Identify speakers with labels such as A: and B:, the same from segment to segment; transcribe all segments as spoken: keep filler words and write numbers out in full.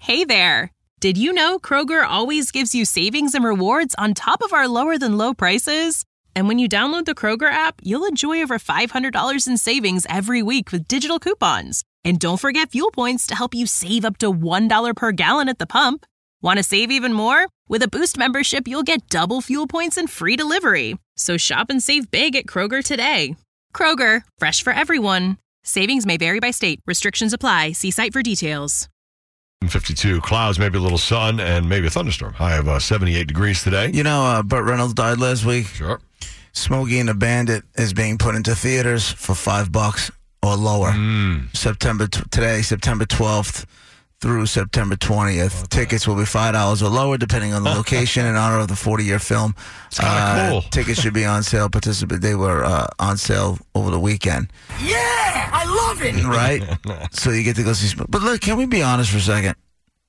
A: Hey there! Did you know Kroger always gives you savings and rewards on top of our lower-than-low prices? And when you download the Kroger app, you'll enjoy over five hundred dollars in savings every week with digital coupons. And don't forget fuel points to help you save up to one dollar per gallon at the pump. Want to save even more? With a Boost membership, you'll get double fuel points and free delivery. So shop and save big at Kroger today. Kroger, fresh for everyone. Savings may vary by state. Restrictions apply. See site for details.
B: fifty-two clouds, maybe a little sun, and maybe a thunderstorm. High of uh, seventy-eight degrees today.
C: You know, uh, Burt Reynolds died last week.
B: Sure.
C: Smokey and the Bandit is being put into theaters for five bucks or lower.
B: Mm.
C: September t- today, September twelfth through September twentieth. Okay. Tickets will be five dollars or lower, depending on the location, in honor of the forty-year film.
B: It's kind of
C: uh,
B: cool.
C: Tickets should be on sale. Participate. They were uh, on sale over the weekend.
D: Yeah, I love it.
C: Right? So you get to go see. Sm- but look, can we be honest for a second?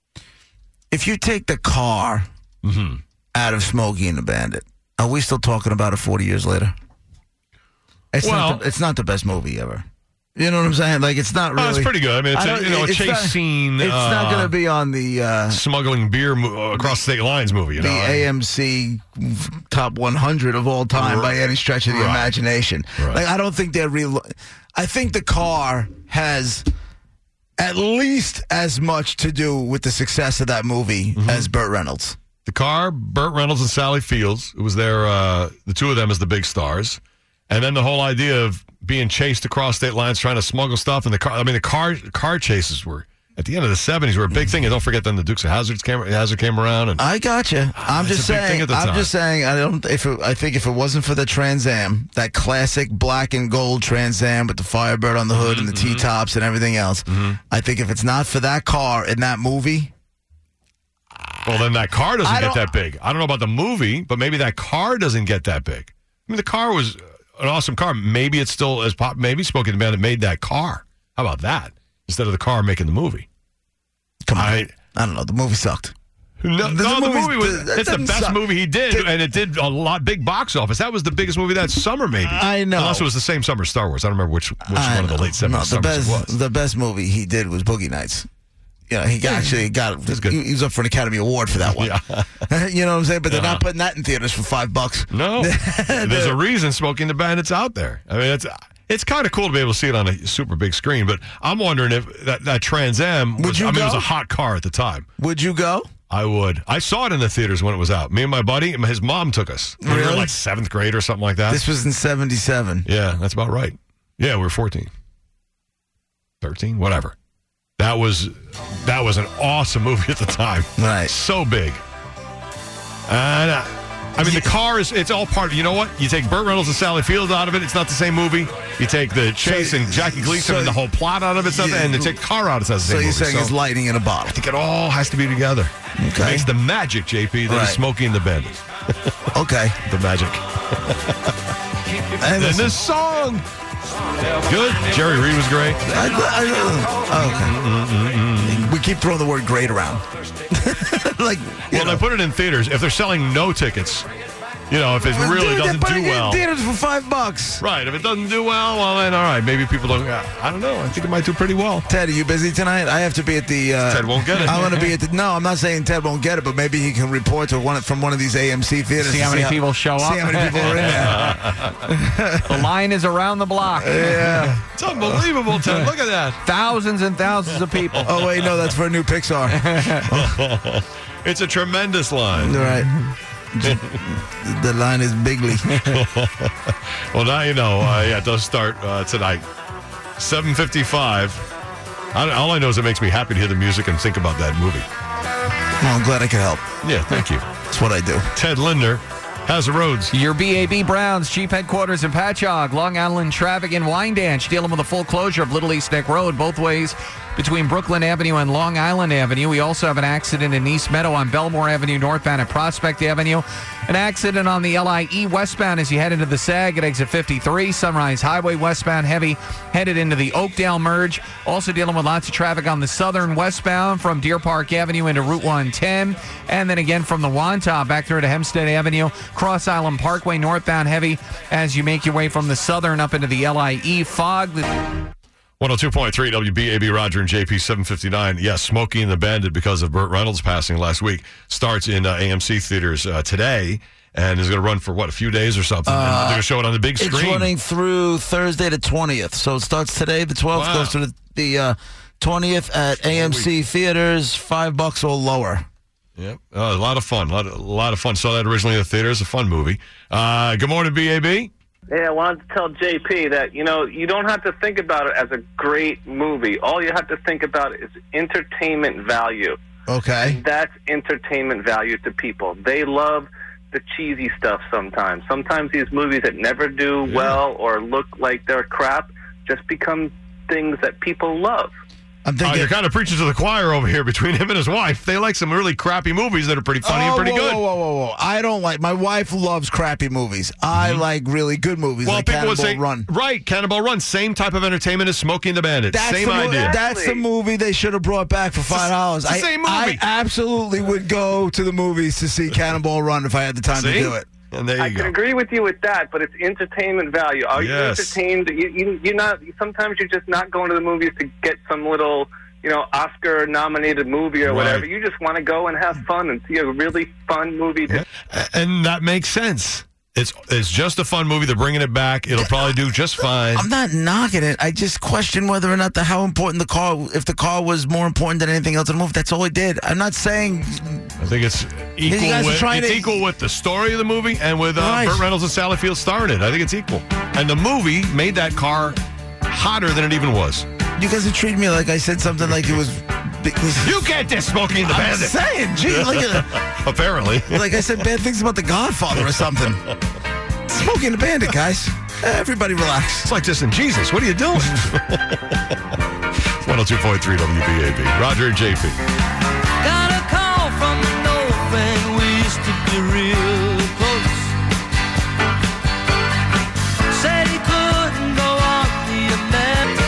C: If you take the car
B: mm-hmm.
C: out of Smokey and the Bandit, are we still talking about it forty years later? It's
B: well,
C: not the, it's not the best movie ever. You know what I'm saying? Like, it's not really.
B: Oh, it's pretty good. I mean, it's
C: I
B: a, you know, a
C: it's
B: chase
C: not,
B: scene.
C: It's
B: uh,
C: not going to be on the uh,
B: smuggling beer mo- across state lines movie. You
C: the
B: know?
C: A M C top one hundred of all time
B: right.
C: by any stretch of the
B: right.
C: imagination.
B: Right.
C: Like, I don't think they're real. I think the car has at least as much to do with the success of that movie mm-hmm. as Burt Reynolds.
B: The car, Burt Reynolds and Sally Fields. It was their, uh, the two of them as the big stars. And then the whole idea of being chased across state lines, trying to smuggle stuff in the car. I mean, the car car chases were, at the end of the seventies, were a big thing. And don't forget, then the Dukes of Hazzard came, Hazzard came around. And
C: I gotcha. I'm
B: it's
C: just
B: a big thing
C: saying.
B: at the
C: I'm
B: time.
C: just saying. I don't. If it, I think if it wasn't for the Trans Am, that classic black and gold Trans Am with the Firebird on the hood
B: mm-hmm,
C: and the T-tops and everything else,
B: mm-hmm.
C: I think if it's not for that car in that movie.
B: Well, then that car doesn't
C: I
B: get
C: don't-
B: that big. I don't know about the movie, but maybe that car doesn't get that big. I mean, the car was an awesome car. Maybe it's still as pop. Maybe Smokey and the Bandit made that car. How about that? Instead of the car making the movie.
C: Come on.
B: I,
C: I don't know. The movie sucked.
B: No,
C: The
B: no the
C: movie's-
B: movie was.
C: that
B: It's the
C: doesn't
B: best
C: suck.
B: movie he did,
C: Did-
B: and it did a lot big box office. That was the biggest movie that summer, maybe.
C: I know.
B: Unless it was the same summer as Star Wars. I don't remember which which
C: I
B: one of the
C: know.
B: late seventies
C: No, the
B: summers
C: best,
B: it was.
C: the best movie he did was Boogie Nights. You know, he got, actually got.
B: That's good.
C: He, he was up for an Academy Award for that one.
B: Yeah.
C: You know what I'm saying? But they're
B: Yeah.
C: not putting that in theaters for five bucks.
B: No, there's a reason Smokey and the Bandit's out there. I mean, it's it's kind of cool to be able to see it on a super big screen. But I'm wondering if that, that Trans Am was.
C: Would you
B: I mean, it was
C: go?
B: a hot car at the time.
C: Would you go?
B: I would. I saw it in the theaters when it was out. Me and my buddy, his mom took us. We were
C: Really?
B: like seventh grade or something like that.
C: This was in seventy-seven.
B: Yeah, that's about right. Yeah, we were fourteen. thirteen, whatever. That was that was an awesome movie at the time.
C: Right.
B: So big. And uh, I mean, the car is, it's all part of, you know what? You take Burt Reynolds and Sally Fields out of it, it's not the same movie. You take the chase
C: So-
B: and Jackie Gleason
C: so-
B: and the whole plot out of it, stuff,
C: Yeah.
B: and you take the car out, it's not the
C: So
B: same
C: you're
B: movie.
C: saying it's lightning in a
B: I
C: bottle.
B: think it all has to be together. It
C: Okay.
B: makes the magic, J P, that
C: Right.
B: is Smokey and the Bandit.
C: Okay.
B: The magic.
C: Hey,
B: And
C: listen,
B: this song. Good. Jerry Reed was great.
C: I, I, oh, okay. We keep throwing the word great around. like, you
B: Well,
C: know.
B: they put it in theaters. If they're selling no tickets, you know, if it really
C: Dude, they're
B: doesn't
C: putting
B: do
C: it in
B: well.
C: theaters for five bucks.
B: Right. If it doesn't do well, well, then all right. Maybe people don't. I don't know. I think it might do pretty well.
C: Ted, are you busy tonight? I have to be at the. Uh,
B: Ted won't get it.
C: I'm going to be at the. No, I'm not saying Ted won't get it, but maybe he can report to one from one of these A M C theaters.
E: See
C: to
E: how many people show up?
C: See how many people are in there.
E: The line is around the block.
C: Yeah.
B: It's unbelievable, Ted. Look at that.
E: Thousands and thousands of people.
C: Oh wait, no, that's for a new Pixar.
B: It's a tremendous line.
C: All right. The line is bigly.
B: Well, now you know. Uh, yeah, it does start uh, tonight, seven fifty-five. I, all I know is it makes me happy to hear the music and think about that movie.
C: Well, I'm glad I could help.
B: Yeah, thank you.
C: That's what I do.
B: Ted Linder has the roads.
E: Your B A B Browns chief headquarters in Patchogue, Long Island traffic in Wyandanch, dealing with a full closure of Little East Neck Road both ways between Brooklyn Avenue and Long Island Avenue. We also have an accident in East Meadow on Belmore Avenue northbound at Prospect Avenue. An accident on the L I E westbound as you head into the SAG at exit fifty-three. Sunrise Highway westbound heavy headed into the Oakdale merge. Also dealing with lots of traffic on the southern westbound from Deer Park Avenue into Route one ten. And then again from the Wantagh back through to Hempstead Avenue. Cross Island Parkway northbound heavy as you make your way from the southern up into the L I E fog.
B: one oh two point three W B A B, Roger and J P, seven fifty-nine. Yes, Smokey and the Bandit, because of Burt Reynolds passing last week, starts in uh, A M C theaters uh, today and is going to run for, what, a few days or something? Uh, and they're going to show it on the big screen.
C: It's running through Thursday the twentieth. So it starts today, the twelfth,
B: Wow.
C: goes to the, the uh, twentieth at A M C theaters, five bucks or lower.
B: Yep. Uh, a lot of fun. A lot of, a lot of fun. Saw that originally in the theaters. A fun movie. Uh, good morning, B A B.
F: Yeah, I wanted to tell J P that, you know, you don't have to think about it as a great movie. All you have to think about is entertainment value.
C: Okay.
F: That's entertainment value to people. They love the cheesy stuff sometimes. Sometimes these movies that never do
B: Yeah.
F: well or look like they're crap just become things that people love.
C: I'm
B: Oh,
C: thinking.
B: you're kind of preaching to the choir over here between him and his wife. They like some really crappy movies that are pretty funny
C: oh,
B: and pretty
C: whoa,
B: good.
C: Whoa, whoa, whoa, whoa. I don't like, my wife loves crappy movies. I like really good movies
B: Well,
C: like
B: people would
C: Cannonball
B: say,
C: Run.
B: right, Cannonball Run, same type of entertainment as Smokey and the Bandit.
C: That's
B: same
C: the mo-
B: idea.
C: That's the movie they should have brought back for five dollars.
B: it's the
C: I,
B: same movie.
C: I absolutely would go to the movies to see Cannonball Run if I had the time
B: See?
C: to do it.
B: And there you
F: I
B: go.
F: can agree with you with that, but it's entertainment value. Are
B: Yes.
F: you entertained? You, you, you're not. Sometimes you're just not going to the movies to get some little, you know, Oscar-nominated movie or
B: Right.
F: whatever. You just want to go and have fun and see a really fun movie. To
B: Yeah. And that makes sense. It's it's just a fun movie. They're bringing it back. It'll probably do just fine.
C: I'm not knocking it. I just question whether or not the how important the car, if the car was more important than anything else in the movie. That's all it did. I'm not saying.
B: I think it's equal
C: guys are
B: with
C: trying
B: it's
C: to-
B: equal with the story of the movie and with uh,
C: Right.
B: Burt Reynolds and Sally Field starring it. I think it's equal. And the movie made that car hotter than it even was.
C: You guys are treating me like I said something like it was.
B: You can't diss Smokey and the
C: I'm
B: Bandit.
C: saying, gee, look at it.
B: Apparently.
C: Like I said bad things about The Godfather or something. Smokey and the Bandit, guys. Everybody relax.
B: It's like dissing Jesus. What are you doing? one oh two point three W B A B. Roger and J P.
G: Got a call from the north and we used to be real close. Said he couldn't go on the American.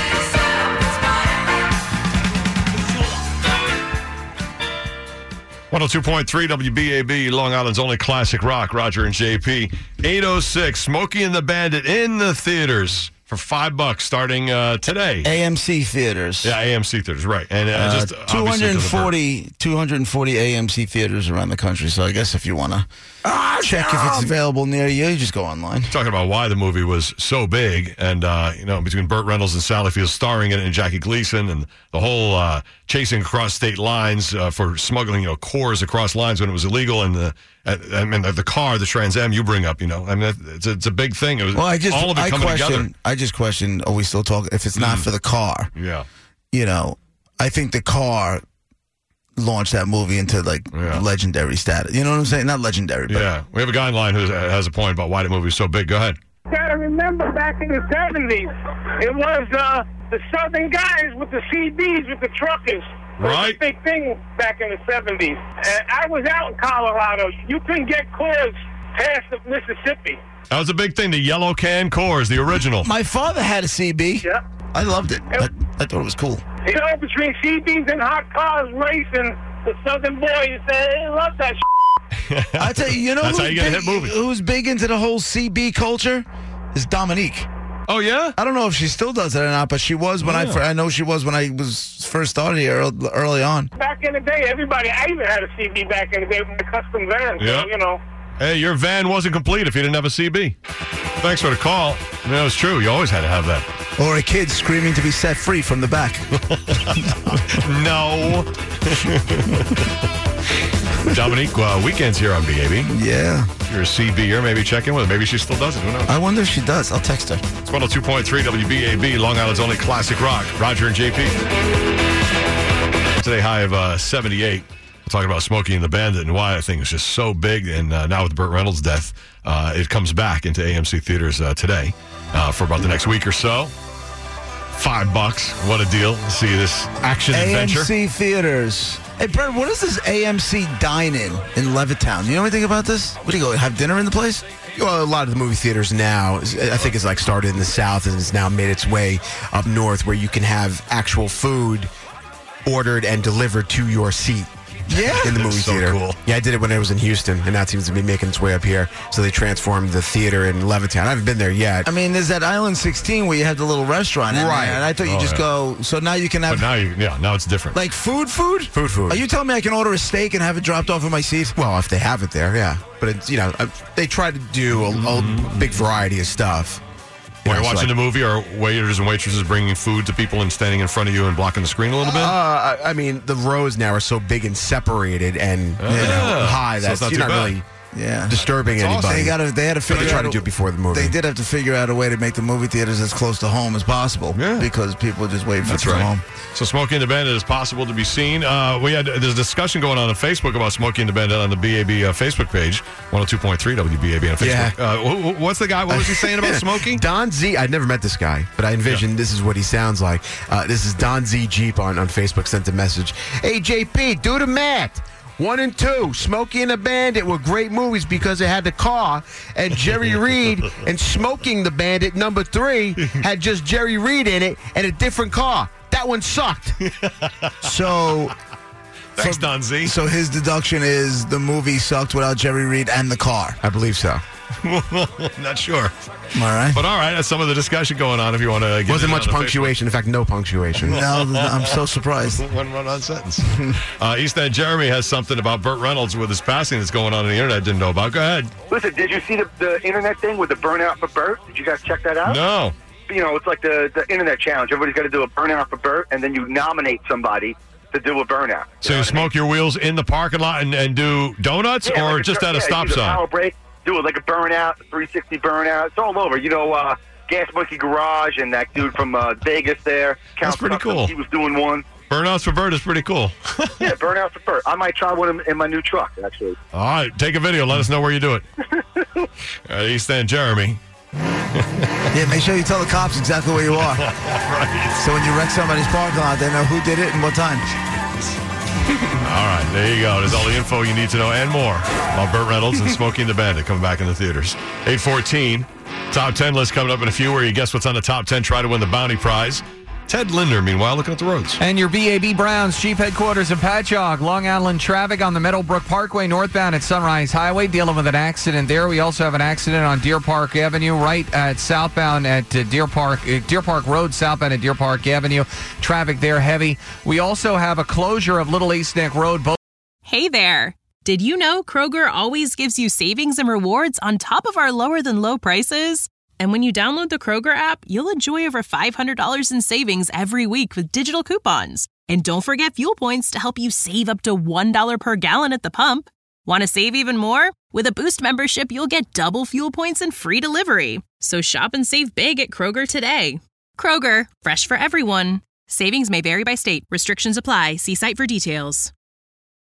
B: one oh two point three W B A B, Long Island's only classic rock, Roger and J P. eight oh six, Smokey and the Bandit in the theaters for five bucks starting uh, today.
C: A M C theaters.
B: Yeah, A M C theaters, right. And uh,
C: Uh,
B: just obviously 'cause of Burt.
C: two hundred forty A M C theaters around the country. So I guess if you want to check if it's available near you, you just go online.
B: Talking about why the movie was so big, and uh, you know, between Burt Reynolds and Sally Field starring in it, and Jackie Gleason, and the whole uh, chasing across state lines uh, for smuggling, you know, cores across lines when it was illegal, and the uh, I mean the, the car, the Trans Am, you bring up, you know, I mean it's a, it's a big thing. It was
C: Well, I just
B: all of it
C: I
B: coming
C: question.
B: together.
C: I just question. Are we still talking? If it's not for the car,
B: Yeah,
C: you know, I think the car launched that movie into like
B: Yeah.
C: legendary status. You know what I'm saying? Not legendary, but
B: yeah. We have a guy in line who has a point about why the movie was so big. Go ahead.
H: Gotta remember back in the seventies, it was uh, the southern guys with the C Bs with the truckers. It was
B: Right.
H: a big thing back in the seventies. And I was out in Colorado. You couldn't get cars past the Mississippi.
B: That was a big thing. The yellow can cores, the original.
C: my father had a C B.
H: Yep.
C: I loved it. I, I thought it was cool.
H: You know, between C Bs and hot cars racing, the southern boys, they love that shit.
C: I tell you, you know
B: That's
C: who's
B: how you get a
C: big,
B: hit movie.
C: who's big into the whole C B culture? Is Dominique.
B: Oh yeah.
C: I don't know if she still does it or not, but she was when I
B: Yeah.
C: fir- I know she was when I was first started here ear- early on.
H: Back in the day, everybody, I even had a C B back in the day with my custom van.
B: Yep.
H: So, you know.
B: Hey, your van wasn't complete if you didn't have a C B. Thanks for the call. I mean, it was true. You always had to have that.
C: Or a kid screaming to be set free from the back.
B: No. Dominique, uh, weekends here on B A B.
C: Yeah.
B: If you're a C B-er, maybe check in with her. Maybe she still does it. Who knows?
C: I wonder if she does. I'll text her.
B: It's one oh two point three W B A B, Long Island's only classic rock. Roger and J P. Today, high of uh, seventy-eight. We're talking about Smokey and the Bandit and why I think it's just so big. And uh, now with Burt Reynolds' death, uh, it comes back into A M C theaters uh, today uh, for about the next week or so. Five bucks. What a deal. See this action adventure.
C: A M C theaters. Hey, Brent, what is this A M C dine-in in Levittown? You know anything about this? What do you go, have dinner in the place?
I: Well, a lot of the movie theaters now, I think it's like started in the South and has now made its way up north where you can have actual food ordered and delivered to your seat.
C: Yeah.
I: in the movie
B: so
I: theater.
B: cool.
I: Yeah, I did it when I was in Houston, and now it seems to be making its way up here. So they transformed the theater in Levittown. I haven't been there yet.
C: I mean, there's that Island sixteen where you have the little restaurant in
I: Right.
C: there, and I thought you
B: Oh,
C: just
B: yeah.
C: go. So now you can have
B: But now you, yeah, now it's different.
C: like food, food,
I: Food, food.
C: Are you telling me I can order a steak and have it dropped off in my seat?
I: Well, if they have it there, yeah. But it's, you know, uh, they try to do a, a big variety of stuff.
B: When you're
I: know, so
B: watching
I: like-
B: the movie, are waiters and waitresses bringing food to people and standing in front of you and blocking the screen a little bit?
I: Uh, I I mean, the rows now are so big and separated and you know,
B: Yeah.
I: high
B: So
I: that
B: it's not
I: you're
B: too
I: not
B: bad.
I: really
C: Yeah.
I: disturbing
B: It's awesome.
I: anybody.
C: They got to. They had to
I: but
C: figure
I: they try
C: out
I: to
C: a-
I: do it before the movie.
C: They did have to figure out a way to make the movie theaters as close to home as possible.
B: Yeah.
C: Because people are just waiting for
B: That's
C: it to come
B: right.
C: home.
B: So Smokey and the Bandit is possible to be seen. Uh, we had there's a discussion going on on Facebook about Smokey and the Bandit on the B A B uh, Facebook page, one oh two point three W B A B on Facebook.
I: Yeah.
B: Uh, wh- wh- what's the guy? What was he saying about Smokey?
I: Don Z. I'd never met this guy, but I envision this is what he sounds like. Uh, this is Don Z Jeep on, on Facebook sent a message. Hey, J P, do the math. One and two, Smokey and the Bandit were great movies because it had the car, and Jerry Reed and Smoking the Bandit number three had just Jerry Reed in it and a different car. That one sucked.
C: So,
B: Thanks,
C: so,
B: Don Z.
C: so his deduction is the movie sucked without Jerry Reed and the car.
I: I believe so.
B: Not sure.
C: All right.
B: But all right, that's some of the discussion going on if you want to get
I: Wasn't
B: in
I: much
B: on the
I: punctuation. In fact, no punctuation.
C: No, I'm so surprised.
B: Facebook. One run-on sentence. uh, East End Jeremy has something about Burt Reynolds with his passing that's going on on the internet I didn't know about. Go ahead.
J: Listen, did you see the, the internet thing with the burnout for Burt? Did you guys check that out?
B: No.
J: You know, it's like the, the internet challenge. Everybody's got to do a burnout for Burt, and then you nominate somebody to do a burnout.
B: So you smoke your wheels in the parking lot and, and do donuts,
J: Yeah,
B: or
J: like a
B: just
J: tur-
B: at a
J: yeah,
B: stop
J: do the
B: sign?
J: Power break, do it like a burnout, a three sixty burnout. It's all over. You know, uh, Gas Monkey Garage and that dude from uh, Vegas there.
B: That's
J: Count
B: pretty
J: Customs,
B: cool.
J: He was doing one.
B: Burnouts for Burt is pretty cool.
J: Yeah, burnout for Burt. I might try one in, in my new truck, actually.
B: All right, take a video. Let us know where you do it. uh, East End Jeremy.
C: Yeah, make sure you tell the cops exactly where you are.
B: Right.
C: So when you wreck somebody's parking lot, they know who did it and what time.
B: All right, there you go. There's all the info you need to know and more about Burt Reynolds and Smokey and the Bandit coming back in the theaters. eight fourteen, top ten list coming up in a few where you guess what's on the top ten, try to win the bounty prize. Ted Linder, meanwhile, looking at the roads.
E: And your B A B Browns chief headquarters in Patchogue. Long Island traffic on the Meadowbrook Parkway northbound at Sunrise Highway, dealing with an accident there. We also have an accident on Deer Park Avenue, right at southbound at uh, Deer Park uh, Deer Park Road, southbound at Deer Park Avenue. Traffic there heavy. We also have a closure of Little East Neck Road. Both
A: Hey there! Did you know Kroger always gives you savings and rewards on top of our lower than low prices? And when you download the Kroger app, you'll enjoy over five hundred dollars in savings every week with digital coupons. And don't forget fuel points to help you save up to one dollar per gallon at the pump. Want to save even more? With a Boost membership, you'll get double fuel points and free delivery. So shop and save big at Kroger today. Kroger, fresh for everyone. Savings may vary by state. Restrictions apply. See site for details.